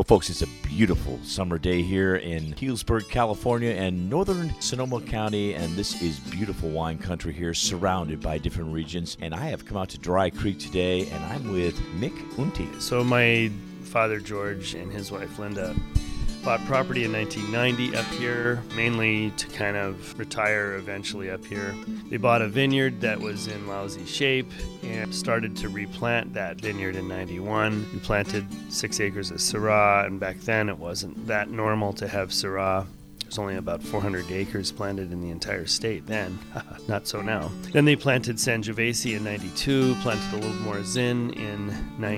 Folks, it's a beautiful summer day here in Healdsburg, California, and northern Sonoma County, and this is beautiful wine country here, surrounded by different regions. And I have come out to Dry Creek today, and I'm with Mick Unti. So my father, George, and his wife, Linda, bought property in 1990 up here, mainly to kind of retire eventually up here. They bought a vineyard that was in lousy shape and started to replant that vineyard in 91. We planted 6 acres of Syrah, and back then it wasn't that normal to have Syrah. There's only about 400 acres planted in the entire state then. Not so now. Then they planted Sangiovese in 92, planted a little more Zin in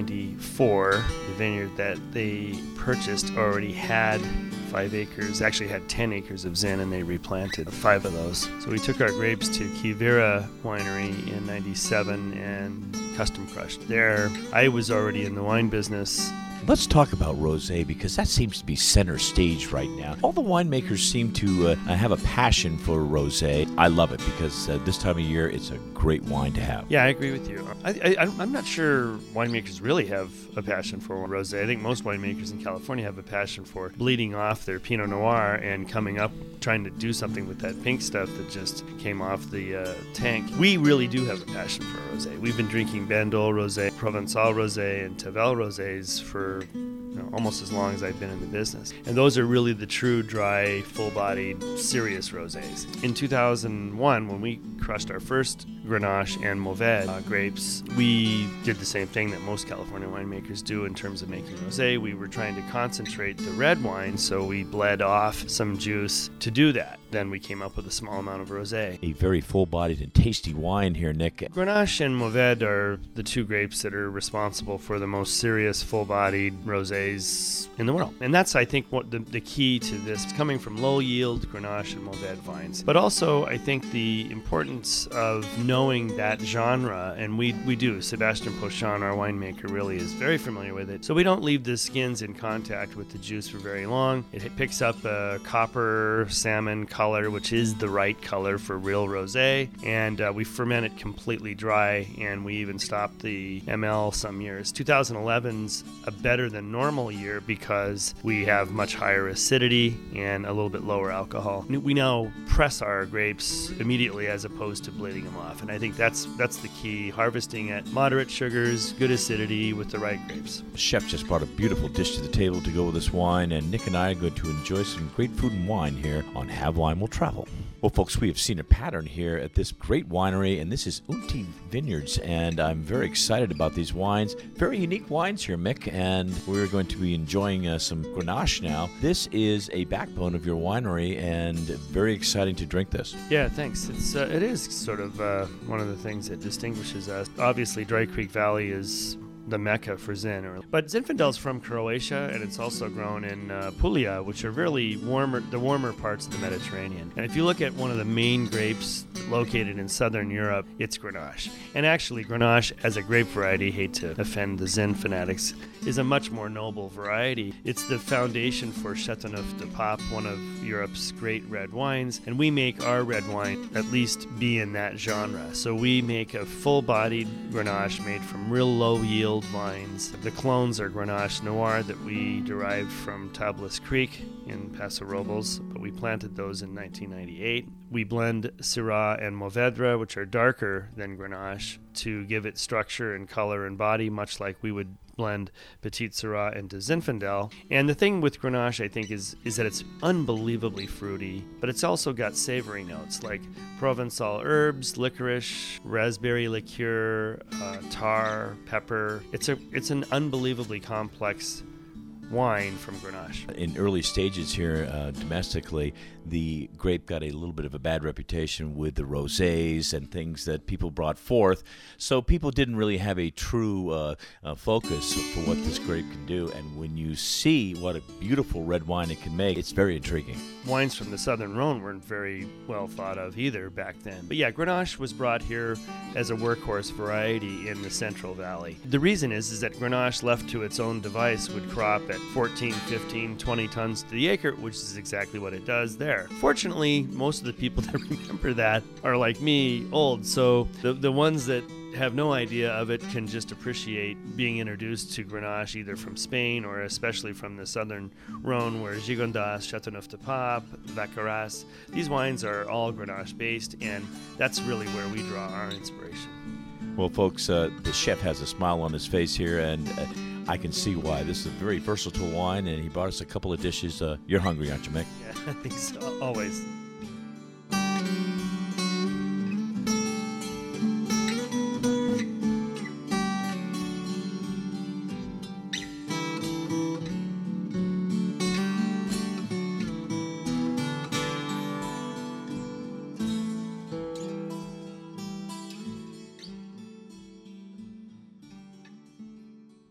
94. The vineyard that they purchased already had 5 acres, actually had 10 acres of Zin, and they replanted 5 of those. So we took our grapes to Quivira Winery in 97 and custom crushed there. I was already in the wine business. Let's talk about rosé, because that seems to be center stage right now. All the winemakers seem to have a passion for rosé. I love it because this time of year, it's a great wine to have. Yeah, I agree with you. I'm not sure winemakers really have a passion for rosé. I think most winemakers in California have a passion for bleeding off their Pinot Noir and coming up, trying to do something with that pink stuff that just came off the tank. We really do have a passion for rosé. We've been drinking Bandol rosé, Provençal rosé, and Tavel rosés for almost as long as I've been in the business. And those are really the true, dry, full-bodied, serious rosés. In 2001, when we crushed our first Grenache and Mourvedre grapes, we did the same thing that most California winemakers do in terms of making rosé. We were trying to concentrate the red wine, so we bled off some juice to do that. Then we came up with a small amount of rosé. A very full-bodied and tasty wine here, Nick. Grenache and Mourvedre are the 2 grapes that are responsible for the most serious, full-bodied rosés in the world. And that's, I think, what the key to this. It's coming from low-yield Grenache and Mourvedre vines. But also, I think the importance of knowing that genre, and we do. Sebastian Pochon, our winemaker, really is very familiar with it. So we don't leave the skins in contact with the juice for very long. It picks up a copper salmon color, which is the right color for real rosé, and we ferment it completely dry, and we even stop the ML some years. 2011's a better than normal year because we have much higher acidity and a little bit lower alcohol. We now press our grapes immediately as opposed to bleeding them off, and I think that's the key. Harvesting at moderate sugars, good acidity with the right grapes. The chef just brought a beautiful dish to the table to go with this wine, and Nick and I are going to enjoy some great food and wine here on Have Wine Will Travel. Well, folks, we have seen a pattern here at this great winery, and this is Unti Vineyards, and I'm very excited about these wines. Very unique wines here, Mick, and we're going to be enjoying some Grenache now. This is a backbone of your winery, and very exciting to drink this. Yeah, thanks. It is sort of one of the things that distinguishes us. Obviously, Dry Creek Valley is the mecca for Zin. But Zinfandel's from Croatia, and it's also grown in Puglia, which are really the warmer parts of the Mediterranean. And if you look at one of the main grapes located in southern Europe, it's Grenache. And actually, Grenache, as a grape variety, hate to offend the Zin fanatics, is a much more noble variety. It's the foundation for Châteauneuf du Pape, one of Europe's great red wines, and we make our red wine at least be in that genre. So we make a full-bodied Grenache made from real low-yield vines. The clones are Grenache Noir that we derived from Tablas Creek in Paso Robles, but we planted those in 1998. We blend Syrah and Mourvedre, which are darker than Grenache, to give it structure and color and body, much like we would blend Petit Syrah into Zinfandel. And the thing with Grenache, I think, is that it's unbelievably fruity, but it's also got savory notes like Provençal herbs, licorice, raspberry liqueur, tar, pepper. It's an unbelievably complex wine from Grenache. In early stages here domestically, the grape got a little bit of a bad reputation with the rosés and things that people brought forth. So people didn't really have a true focus for what this grape can do. And when you see what a beautiful red wine it can make, it's very intriguing. Wines from the Southern Rhone weren't very well thought of either back then. But yeah, Grenache was brought here as a workhorse variety in the Central Valley. The reason is that Grenache, left to its own device, would crop at 14, 15, 20 tons to the acre, which is exactly what it does there. Fortunately, most of the people that remember that are like me, old, so the ones that have no idea of it can just appreciate being introduced to Grenache either from Spain or especially from the southern Rhone, where Gigondas, Châteauneuf-du-Pape, Vacqueyras, these wines are all Grenache based, and that's really where we draw our inspiration. Well, folks, the chef has a smile on his face here, and I can see why. This is a very versatile wine, and he brought us a couple of dishes. You're hungry, aren't you, Mick? Yeah, I think so. Always.